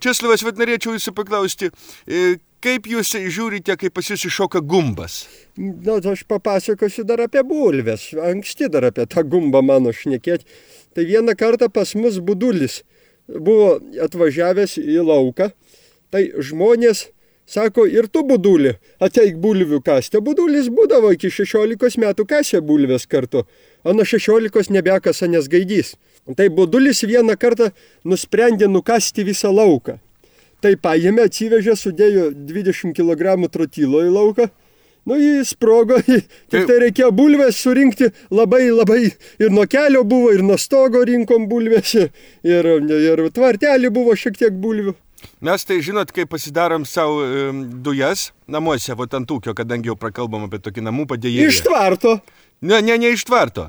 Česlovas, vat norėčiau jūsų paklausti, kaip jūs žiūrite, kai pas jūs iššoka gumbas? Nu, aš papasakosiu dar apie bulves. Anksti dar apie tą gumbą mano šnekėti. Tai vieną kartą pas mus budulis buvo atvažiavęs į lauką. Tai žmonės sako, ir tu budulį, ateik bulvių kasti. Budulis būdavo iki 16 metų kasė bulvės kartu, o nuo 16 nebekasa, nes gaidys. Tai budulis vieną kartą nusprendė nukasti visą lauką. Tai paėmė, atsivežė, sudėjo 20 kg trotylo į lauką. Nu, jį sprogo, tik tai reikėjo bulvės surinkti labai ir nuo kelio buvo, ir nuo stogo rinkom bulvės, ir tvartelį buvo šiek tiek bulvių. Mes tai žinot, kai pasidarom savo dujas namuose, vat ant ūkio, kadangi jau prakalbam apie tokį namų padėjėją. Iš tvarto? Ne iš tvarto.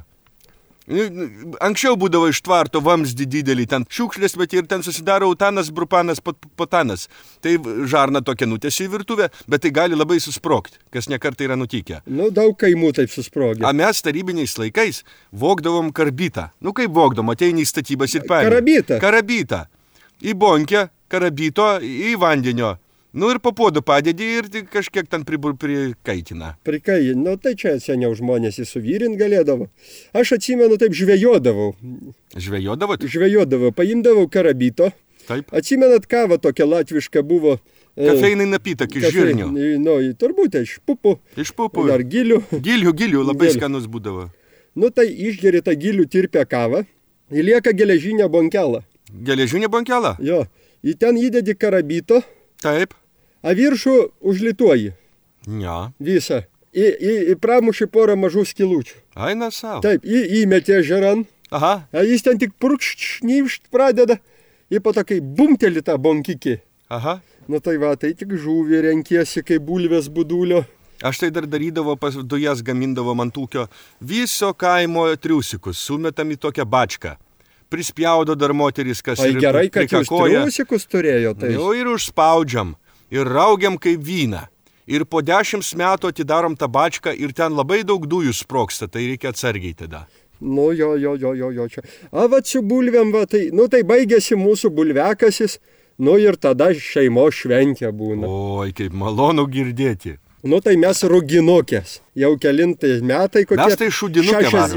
Anksčiau būdavo iš tvarto vamzdį didelį, ten šiukšlės, bet ir ten susidaro utanas, brupanas, potanas. Tai žarna tokia nutėsi į virtuvę, bet tai gali labai susprogti, kas nekartą yra nutikę. Nu, daug kaimų taip susprogė. A mes tarybiniais laikais vogdavom karbitą. Nu, kaip vogdavom, ateini į statybas ir paėmė. Karabitą. Karabitą. Į bonkę, karabito, į vandenio. Nu ir po puodu padedi ir kažkiek ten prikaitina. Prikaitina. Nu tai čia seniau žmonės įsuvyrint galėdavo. Aš atsimenu, taip žvejodavau. Žvejodavot? Žvejodavau. Paimdavau karabito. Taip. Atsimenat, kava tokia latviška buvo. Kafeinai napytak iš žirnių. Nu, turbūt iš pupų. Iš pupų. Ar gilių. Gilių, labai skanus būdavo. Nu tai išgeri tą gilių tirpę kavą. Ir lieka geležinę bonkelą. Geležinė bonkelą? Jo. Į ten įdedi karabito. Taip. A viršų užlituoji. Ne. Visą. Į pramušį porą mažų skilučių. Aina savo. Taip, įmetė žeran. Aha. A jis ten tik purkšt pradeda. Ir po to, kai bumteli tą bonkikį. Aha. Nu tai va, tai tik žuvį renkiesi, kaip bulvės budulio. Aš tai dar darydavo, pas dujas gamindavo ant ūkio. Viso kaimo triusikus sumetam į tokią bačką. Prispjaudo dar moteris, kas ir gerai, kad jūs triusikus turėjo. Tai. Jau ir užspaudžiam. Ir raugiam kaip vyną. Ir po 10 metų atidarom tą bačką ir ten labai daug dujų sprogsta, tai reikia atsargiai tada. Nu, jo, čia. A, va, su bulvėm, va, tai, nu, tai baigėsi mūsų bulvekasis, nu, ir tada šeimos šventė būna. Oi, kaip malonu girdėti. Nu, tai mes ruginukės. Jau kelintais metai, kokie. Mes tai šudinukę varom.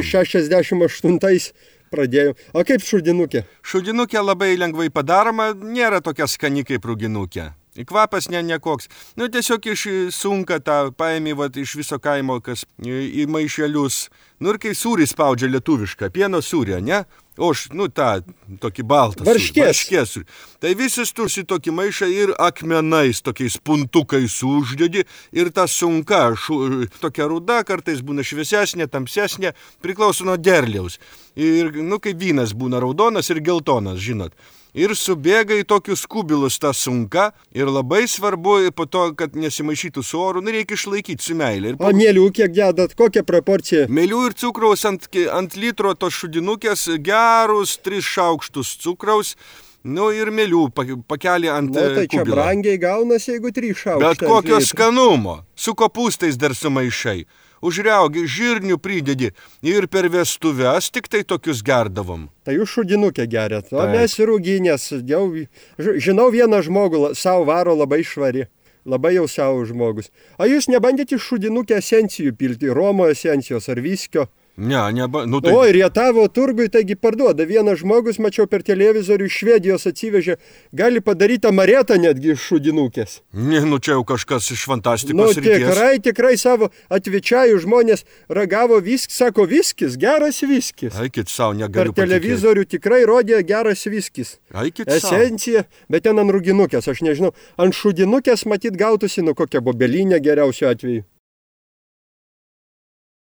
68 pradėjom. O kaip šudinukė? Šudinukė labai lengvai padaroma, nėra tokia skani kaip ruginukė. Kvapas nekoks. Nu, tiesiog sunka tą paėmė iš viso kaimo, kas į maišelius. Nu, ir kai sūrį spaudžia lietuvišką, pieno sūrį, ne? O aš, nu, tą, tokį baltą varškės. Tai visis tursi tokį maišą ir akmenais, tokiais puntukais uždedi. Ir ta sunka, tokia ruda, kartais būna šviesesnė, tamsesnė, priklauso nuo derliaus. Ir, nu, kaip vynas būna raudonas ir geltonas, žinot. Ir subėga į tokius kubilus tą sunką. Ir labai svarbu po to, kad nesimaišytų su oru, nu, reikia išlaikyti su meilė. O mėlių kiek dedat, kokią proporciją? Mėlių ir cukraus ant litro tos šudinukės gerus 3 šaukštus cukraus. Nu ir mėlių pakelį ant kubilo. Nu tai čia brangiai gaunasi, jeigu 3 šaukštai. Bet kokio skanumo. Su kopūstais dar sumaišai. Užriaugi, žirnių pridedi ir per vestuves tik tai tokius gerdavom. Tai jūs šudinukę geriat, o mes ruginės. Jau žinau vieną žmogų, savo varo labai švari, labai jau savo žmogus. O jūs nebandėte šudinukę esencijų pilti, Romo esencijos ar viskio? Ne, nu tai... O, ir jie tavo turgui taigi parduoda. Vienas žmogus, mačiau per televizorių, iš Švedijos atsivežė, gali padaryti amaretą netgi iš šudinukės. Ne, nu čia jau kažkas iš fantastikos ryties. Nu, tikrai savo atvičiajų žmonės ragavo viskis, sako viskis, geras viskis. Eikit savo, negaliu patikėti. Per televizorių tikrai rodė geras viskis. Eikit savo. Esencija, bet ten ant ruginukės, aš nežinau, ant šudinukės matyt gautųsi, nu kokia bobelinė geriausiu atveju.